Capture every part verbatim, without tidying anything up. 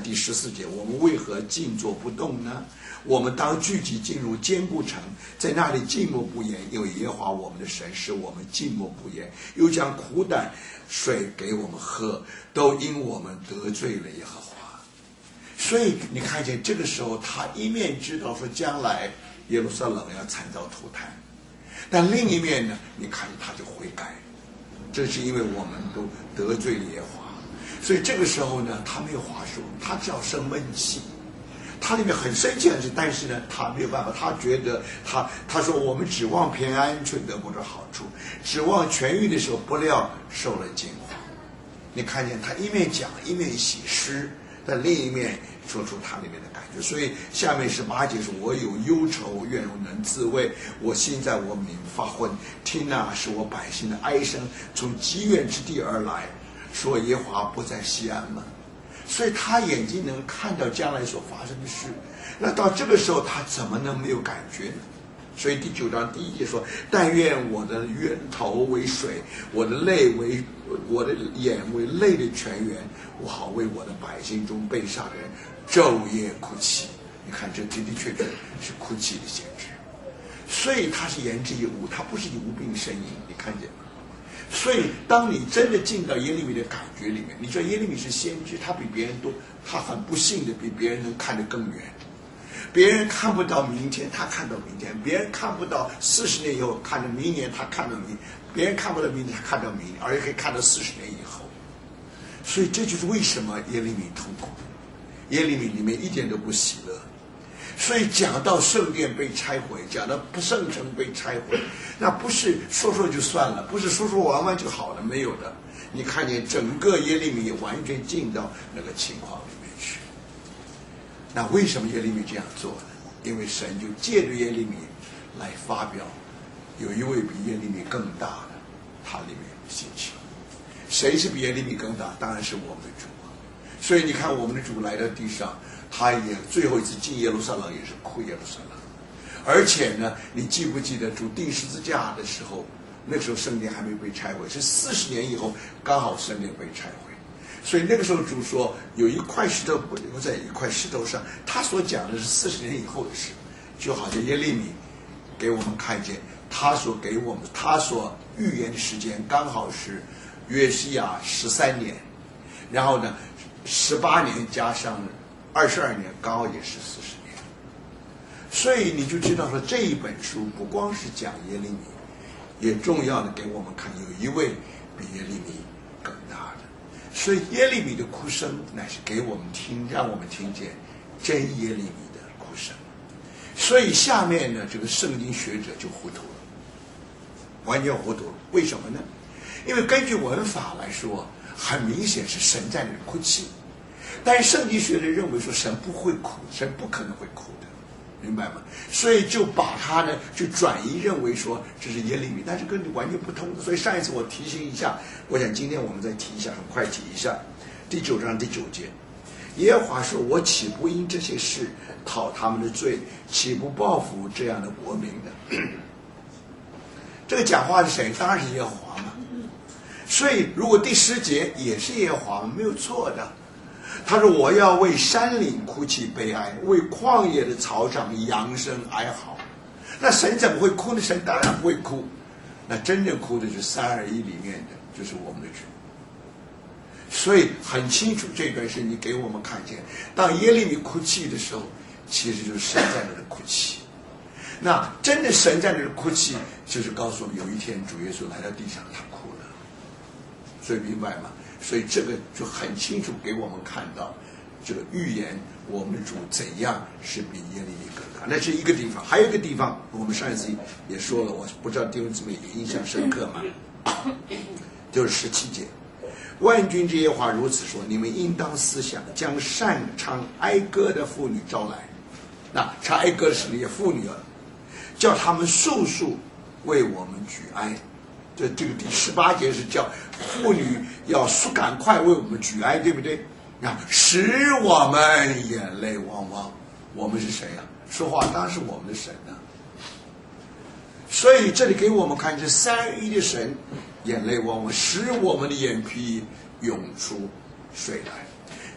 第十四节，我们为何静坐不动呢？我们当聚集进入坚固城，在那里静默不言，因为耶和华我们的神使我们静默不言，又将苦胆水给我们喝，都因我们得罪了耶和华。所以你看见这个时候，他一面知道说将来耶路撒冷要惨遭涂炭，但另一面呢，你看见他就悔改，这是因为我们都得罪了耶和华。所以这个时候呢，他没有话说，他只要生闷气。他里面很生气很生气，但是呢，他没有办法，他觉得他他说我们指望平安却得不着好处，指望痊愈的时候不料受了惊慌。你看见他一面讲一面写诗，但另一面说出他里面的感觉。所以下面十八节说：“我有忧愁，愿我能自慰，我心在我民发昏。听啊，是我百姓的哀声，从极远之地而来，说耶和华不在西安吗？”所以他眼睛能看到将来所发生的事，那到这个时候他怎么能没有感觉呢？所以第九章第一节说：“但愿我的源头为水，我的泪为我的眼为泪的泉源，我好为我的百姓中被杀的人昼夜哭泣。”你看，这的的确确是哭泣的先知，所以他是言之有物，他不是以无病呻吟。你看见吗？所以当你真的进到耶利米的感觉里面，你知道耶利米是先知，他比别人多，他很不幸的比别人能看得更远。别人看不到明天，他看到明天；别人看不到四十年以后，看到明年，他看到明；别人看不到明年，他看到明年，而且可以看到四十年以后。所以这就是为什么耶利米痛苦，耶利米里面一点都不喜乐。所以讲到圣殿被拆毁，讲到不圣城被拆毁，那不是说说就算了，不是说说玩玩就好了，没有的。你看见整个耶利米完全进到那个情况里面去。那为什么耶利米这样做呢？因为神就借着耶利米来发表，有一位比耶利米更大的，他里面有信心。谁是比耶利米更大？当然是我们的主。所以你看，我们的主来到地上，他也最后一次进耶路撒冷也是哭耶路撒冷。而且呢，你记不记得主钉十字架的时候，那时候圣殿还没被拆毁，是四十年以后刚好圣殿被拆毁。所以那个时候主说有一块石头不留在一块石头上，他所讲的是四十年以后的事，就好像耶利米给我们看见他所给我们他所预言的时间刚好是约西亚十三年，然后呢十八年加上二十二年，刚好也是四十年。所以你就知道说，这一本书不光是讲耶利米，也重要的给我们看有一位比耶利米更大的。所以耶利米的哭声乃是给我们听，让我们听见真耶利米的哭声。所以下面呢，这个圣经学者就糊涂了，完全糊涂了。为什么呢？因为根据文法来说，很明显是神在那里哭泣，但是圣经学者认为说神不会哭，神不可能会哭的，明白吗？所以就把它呢就转移认为说这是耶利米，但是跟你完全不同的。所以上一次我提醒一下，我想今天我们再提一下，很快提一下第九章第九节，耶和华说：“我岂不因这些事讨他们的罪，岂不报复这样的国民呢？”这个讲话是谁？当然是耶和华嘛。所以如果第十节也是耶和华，没有错的。他说：“我要为山岭哭泣悲哀，为旷野的草场扬声哀嚎。”那神怎么会哭呢？神当然不会哭。那真正哭的是三二一里面的，就是我们的主。所以很清楚，这段是你给我们看见，当耶利米哭泣的时候，其实就是神在那里哭泣。那真的神在那里哭泣，就是告诉我们，有一天主耶稣来到地上，他哭了。所以明白吗？所以这个就很清楚给我们看到，这个预言我们的主怎样是比耶利米更大。那是一个地方，还有一个地方，我们上一次也说了，我不知道弟兄姊妹也印象深刻吗？就是十七节，万军之耶和华如此说：你们应当思想，将擅唱哀歌的妇女招来。那唱哀歌的是那些妇女啊，叫他们速速为我们举哀。这这个第十八节是叫妇女要速赶快为我们举哀，对不对？啊，使我们眼泪汪汪。我们是谁啊？说话当然是我们的神啊。所以这里给我们看，这三一的神眼泪汪汪，使我们的眼皮涌出水来。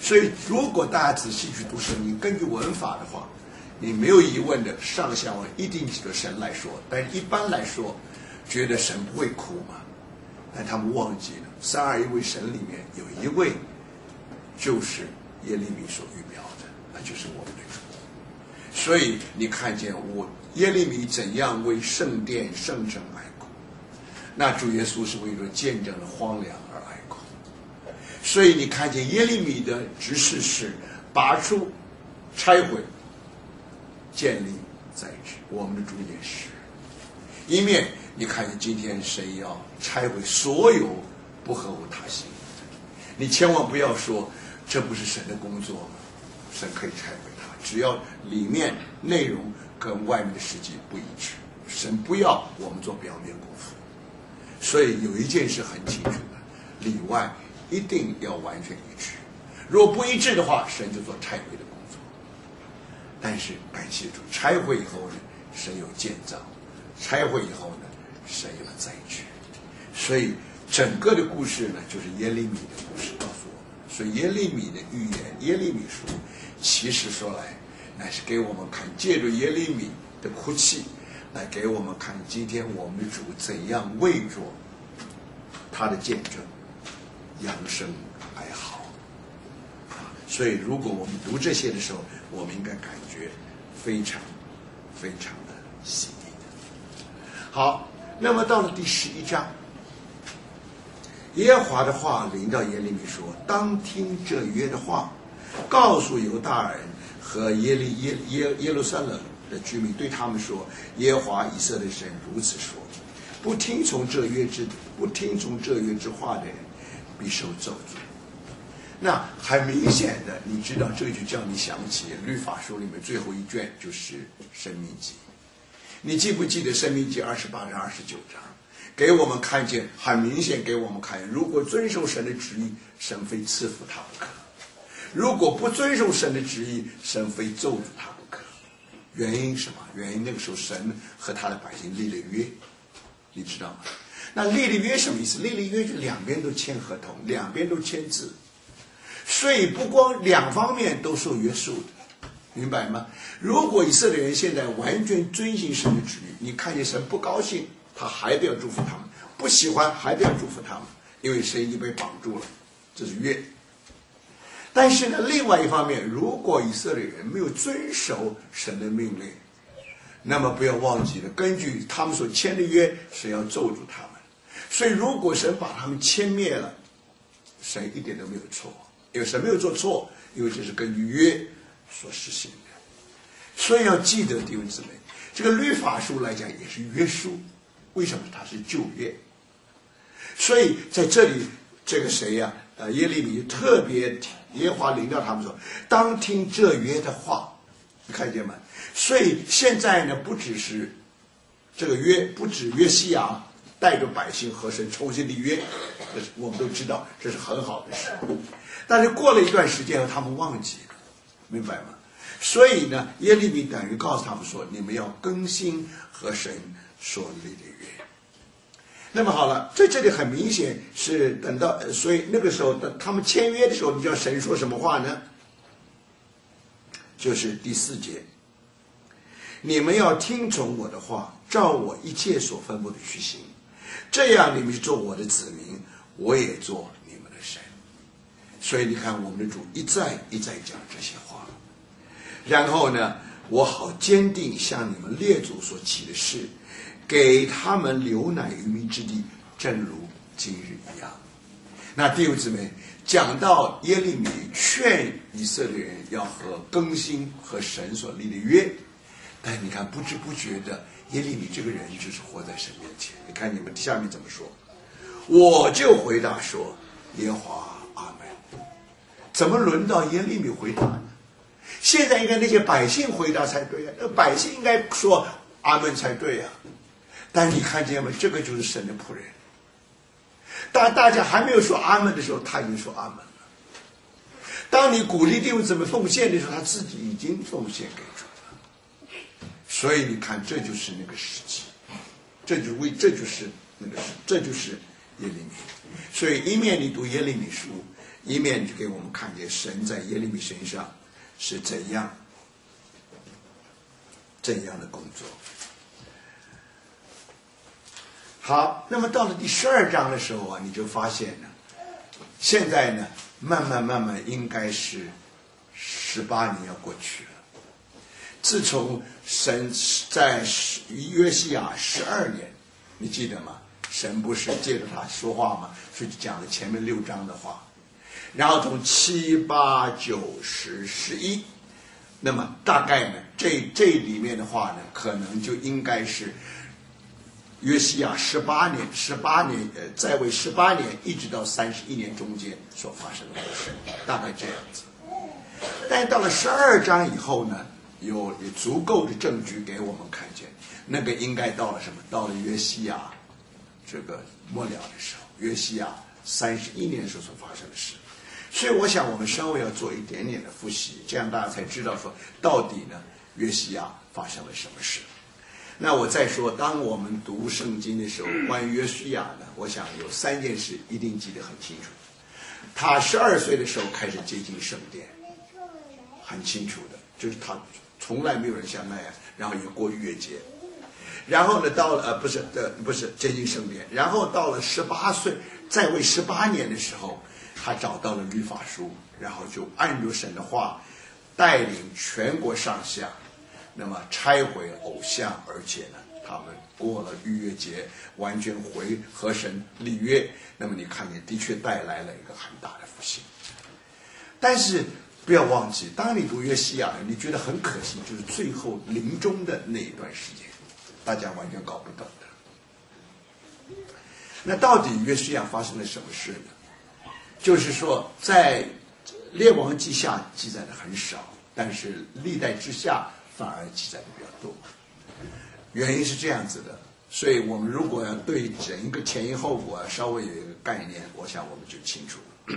所以如果大家仔细去读圣经，根据文法的话，你没有疑问的上下文一定指着神来说，但是一般来说觉得神不会哭嘛，但他们忘记了三而一位神里面有一位就是耶利米所预表的，那就是我们的主。所以你看见我耶利米怎样为圣殿圣城哀哭，那主耶稣是为了见证了荒凉而哀哭。所以你看见耶利米的指示是拔出、拆毁、建立、再治，我们的主也是。一面你看见今天谁要拆毁所有不合乎他心的，你千万不要说这不是神的工作吗？神可以拆毁它，只要里面内容跟外面的世界不一致，神不要我们做表面功夫。所以有一件事很清楚的，里外一定要完全一致，如果不一致的话，神就做拆毁的工作。但是感谢主，拆毁以后呢，神有建造；拆毁以后呢，神有再治。所以整个的故事呢，就是耶利米的故事告诉我们。所以耶利米的预言，耶利米书其实说来乃是给我们看，借着耶利米的哭泣来给我们看今天我们的主怎样为着他的见证扬声哀嚎。所以如果我们读这些的时候，我们应该感觉非常非常的喜悦的。好，那么到了第十一章，耶和华的话临到耶利米说，当听这约的话，告诉犹大人和耶利耶耶耶路撒冷的居民，对他们说，耶和华以色列神如此说，不听从这约之不听从这约之话的人必受咒诅。那很明显的，你知道这就叫你想起律法书里面最后一卷就是申命记。你记不记得申命记二十八章二十九章给我们看见，很明显给我们看见，如果遵守神的旨意，神非赐福他不可；如果不遵守神的旨意，神非咒诅他不可。原因什么？原因那个时候神和他的百姓立了约，你知道吗？那立了约什么意思？立了约就两边都签合同，两边都签字，所以不光两方面都受约束的，明白吗？如果以色列人现在完全遵行神的旨意，你看见神不高兴，他还得要祝福他们，不喜欢还得要祝福他们，因为神已经被绑住了，这是约。但是呢，另外一方面，如果以色列人没有遵守神的命令，那么不要忘记了，根据他们所签的约，神要咒诅他们。所以如果神把他们歼灭了，神一点都没有错，因为神没有做错，因为这是根据约所实行的。所以要记得弟兄姊妹，这个律法书来讲也是约书，为什么？它是旧约。所以在这里，这个谁呀、啊？呃，耶利米特别耶和华领导他们说，当听这约的话，你看见吗？所以现在呢，不只是这个约，不止约西亚带着百姓和神重新立约，这是我们都知道，这是很好的事。但是过了一段时间后，他们忘记了，明白吗？所以呢，耶利米等于告诉他们说，你们要更新和神所立的约。那么好了，在这里很明显是等到，所以那个时候等他们签约的时候，你知道神说什么话呢？就是第四节，你们要听从我的话，照我一切所吩咐的去行，这样你们做我的子民，我也做你们的神。所以你看，我们的主一再一再讲这些话，然后呢，我好坚定向你们列祖所起的誓，给他们流奶与蜜之地，正如今日一样。那弟兄姊妹，讲到耶利米劝以色列人要和更新和神所立的约，但你看不知不觉的，耶利米这个人就是活在神面前。你看你们下面怎么说？我就回答说，耶和华阿门。怎么轮到耶利米回答呢？现在应该那些百姓回答才对呀、啊，那百姓应该说阿门才对呀、啊。但你看见吗？这个就是神的仆人。当大家还没有说阿门的时候，他已经说阿门了。当你鼓励弟兄姊妹奉献的时候，他自己已经奉献给主了。所以你看，这就是那个时机，这就为这就是那个这就是耶利米。所以一面你读耶利米书， 一面就给我们看见神在耶利米身上是怎样怎样的工作。好，那么到了第十二章的时候啊，你就发现呢，现在呢，慢慢慢慢应该是十八年要过去了。自从神在约西亚十二年，你记得吗？神不是借着他说话吗？所以讲了前面六章的话，然后从七八九十十一，那么大概呢，这这里面的话呢，可能就应该是约西亚十八年，十八年呃在位十八年，一直到三十一年中间所发生的事，大概这样子。但到了十二章以后呢，有有足够的证据给我们看见，那个应该到了什么？到了约西亚这个末了的时候，约西亚三十一年时候所发生的事。所以我想我们稍微要做一点点的复习，这样大家才知道说到底呢约西亚发生了什么事。那我再说，当我们读圣经的时候，关于约西亚呢，我想有三件事一定记得很清楚。他十二岁的时候开始接近圣殿，很清楚的，就是他从来没有人像那样，然后也过逾越节。然后呢，到了呃不是呃不是接近圣殿，然后到了十八岁，在位十八年的时候，他找到了律法书，然后就按着神的话，带领全国上下，那么拆毁偶像，而且呢，他们过了逾越节，完全回和神立约。那么你看见，的确带来了一个很大的复兴。但是不要忘记，当你读约西亚，你觉得很可惜，就是最后临终的那一段时间，大家完全搞不懂的。那到底约西亚发生了什么事呢？就是说，在列王记下记载的很少，但是历代之下反而记载的比较多。原因是这样子的，所以我们如果要对整一个前因后果稍微有一个概念，我想我们就清楚了。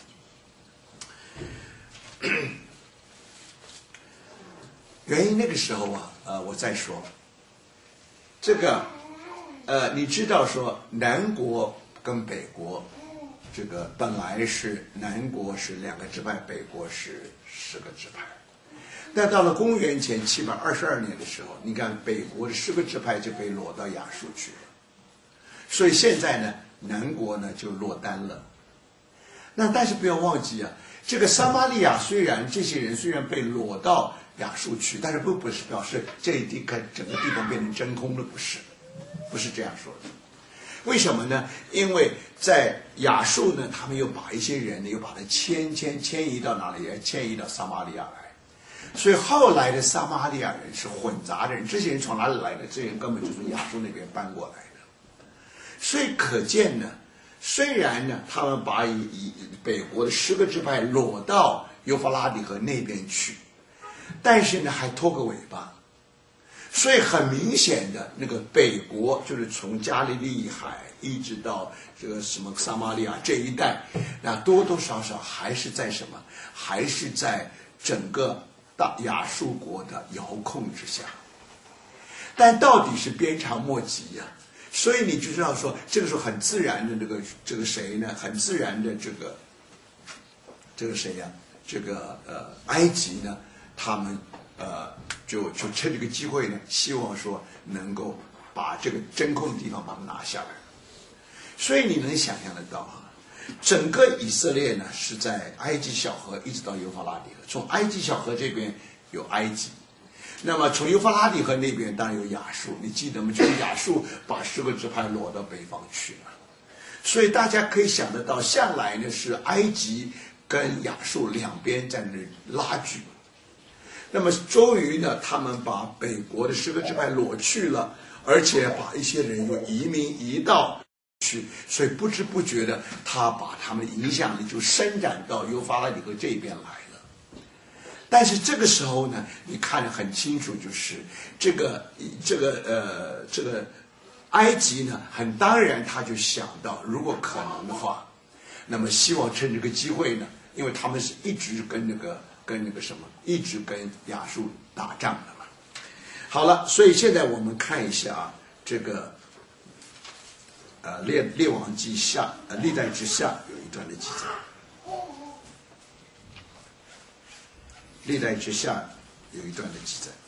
原因那个时候啊，呃，我再说，这个，呃，你知道说南国跟北国，这个本来是南国是两个支派，北国是十个支派。但到了公元前七百二十二年的时候，你看北国的十个支派就被掳到亚述去了，所以现在呢，南国呢就落单了。那但是不要忘记啊，这个撒玛利亚虽然这些人虽然被掳到亚述去，但是不不是表示这一地看整个地方变成真空了，不是，不是这样说的。为什么呢？因为在亚述呢，他们又把一些人呢又把它迁迁迁移到哪里？也迁移到撒玛利亚来。所以后来的撒玛利亚人是混杂的人，这些人从哪里来的？这些人根本就从亚述那边搬过来的。所以可见呢，虽然呢他们把以以北国的十个支派掳到幼发拉底河那边去，但是呢还拖个尾巴。所以很明显的，那个北国就是从加利利海一直到这个什么撒玛利亚这一带，那多多少少还是在什么？还是在整个大亚述国的遥控之下。但到底是鞭长莫及呀、啊，所以你就知道说，这个时候很自然的这个这个谁呢？很自然的这个这个谁呀、啊？这个呃埃及呢，他们。呃，就就趁这个机会呢，希望说能够把这个真空的地方把它拿下来。所以你能想象得到啊，整个以色列呢是在埃及小河一直到幼发拉底河，从埃及小河这边有埃及，那么从幼发拉底河那边当然有亚述，你记得吗？就是亚述把十个支派挪到北方去了。所以大家可以想得到，向来呢是埃及跟亚述两边在那里拉锯。那么终于呢，他们把北国的十个支派掳去了，而且把一些人又移民移到去，所以不知不觉的，他把他们的影响力就伸展到幼发拉底河这边来了。但是这个时候呢，你看得很清楚，就是这个这个呃这个埃及呢，很当然他就想到，如果可能的话，那么希望趁这个机会呢，因为他们是一直跟那个。跟那个什么，一直跟亚述打仗的嘛。好了，所以现在我们看一下啊，这个呃列列王记下呃历代之下有一段的记载。 历代之下有一段的记载。